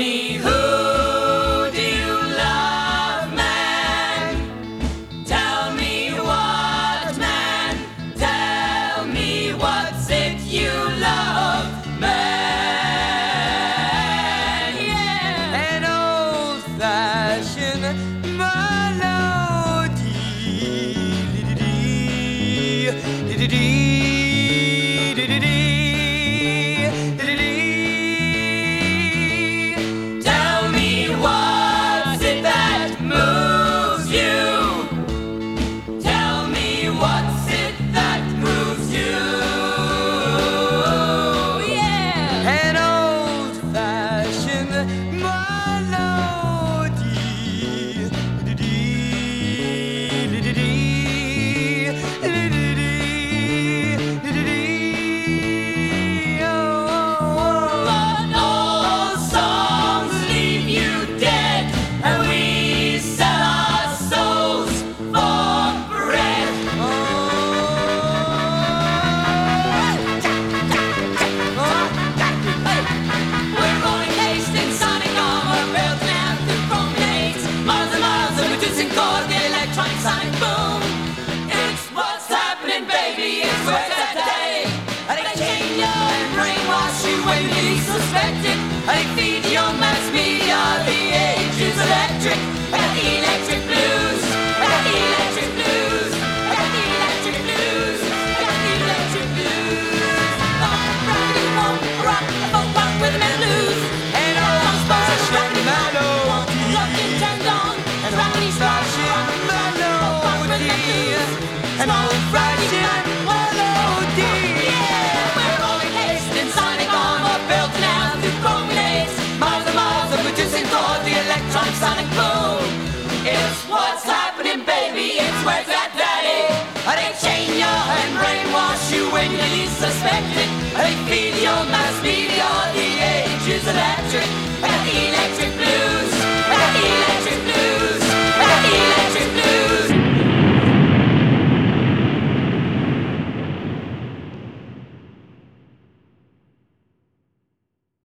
me, who do you love, man? Tell me what, man? Tell me what's it you love, man? Yeah. An old-fashioned melody. Tell me what's it that moves you? Tell me what's it that moves you? Yeah. An old-fashioned melody. But all songs leave you dead, and we sell our souls for bread. We're rolling Hastings, sonic armor, built now through promenades, miles and miles of reducing chord, the electronic sonic boom. It's what's happening, baby. It's where's that day? And they chain you and brainwash you when you least suspect it. And they feed your mass media. The age is electric. I got the electric blues. I got the electric blues. I got the electric blues. I got the electric blues. Rockety rock, rock, folk rock with the blues. An old-fashioned melody. Rockin' tendon, An rockety old-fashioned melody. An old-fashioned melody. We're rolling Hastings, sonic armor, built now through promenades, miles and miles of reducing chord, the electronic sonic boom. It's what's happening, baby. It's where's that daddy? They chain you and brainwash you when you least suspect it. They feed your mass media. The age is electric.